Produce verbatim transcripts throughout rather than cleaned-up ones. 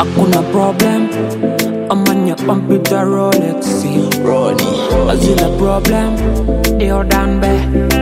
hakuna problem. Amanya computer Rolex Ronnie azina problem. Dio dambe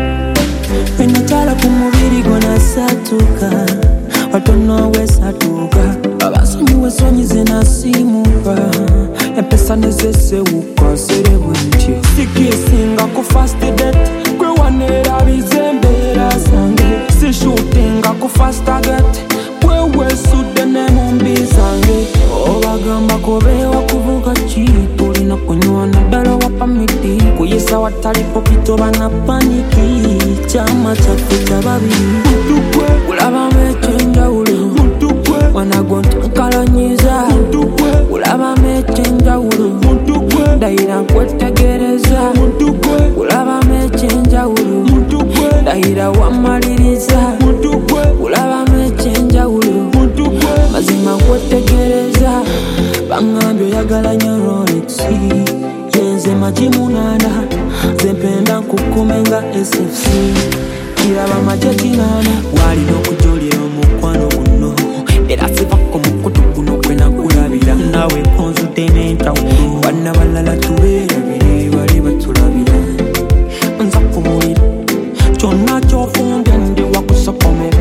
Venatala kumubiri gona satuka Watono we satuka Abasonyi we sonyi zina simuka Empesa nezese uka serebu ntio Siki singa ku fast date Kwe wanera bizembera sange Si shootinga ku fast target Kwe we sudene mumbi sange Obagamba kobewa kuvuga chipo Lina kunywa na dala wapamiti Kuyisa watalipo pito bana paniki Chama chafita babi Mutukwe Ulaba mechenja ulu Mutukwe Wanagonta nkalanyiza Mutukwe Ulaba mechenja ulu Mutukwe Daira nkwete gereza Mutukwe Ulaba mechenja ulu Mutukwe Daira wamaliriza Mutukwe Ulaba mechenja ulu Mutukwe Mazima nkwete gereza Bangambyo yagala nyo Rolex Yenze majimunana Zempenda nkukumenga S F C Kiraba majetinana Wali nokujolira omukwano guno Era sivako mukutu guno kwena kulabira Nawe konzu tementa ulu Wana balala tubeera bire bali batulabira Nza kubulira Chona chofunge ndi wakusokomera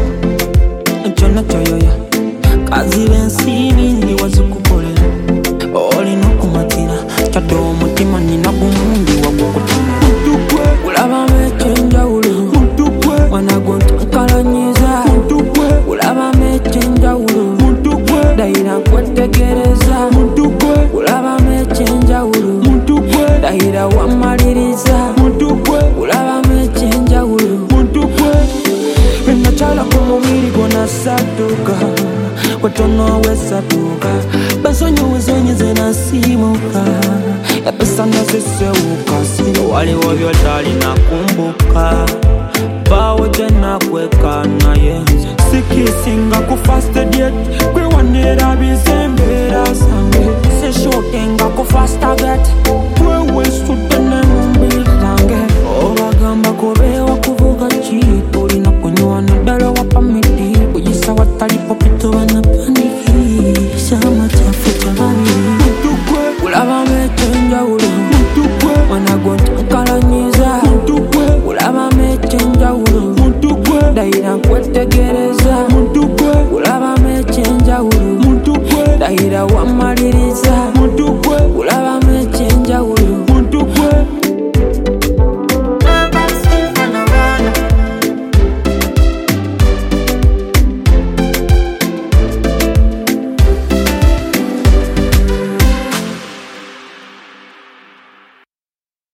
Chona choyoya Kazi bensini ndi wazikukolera Oli nokumatira Chado mutima nina gumundi wakukutumira Mutukwe Ulaba mechenja ulu Mutukwe Wanagonta nkalanyiza Mutukwe Ulaba mechenja ulu Mutukwe Daira nkwetegereza Mutukwe Ulaba mechenja ulu Mutukwe Daira wamaliriza Mutukwe Ulaba mechenja ulu Mutukwe Venachala kumubiri gona satuka Watono we satuka Basonyo we zonye zena simuka Epesa na sisewuka Sino wali wabyo tali na kumbuka Bawe tena kweka na yenze Siki singa ku fast date Kwe wanera bizembera sange Se shootinga ku fast target Kwe we sutene mumbi sange Obagamba kobewa kuvuga chipo Lina kunywa na dala wapamiti Kujisa watalipo pito wana paniki Shama chafuta babi Mutukwe Ulaba mechenja ulu Mutukwe Wanagonta nkalanyiza Mutukwe Ulaba mechenja ulu Mutukwe Daira nkwetegereza Mutukwe Ulaba mechenja ulu Mutukwe Daira wamaliriza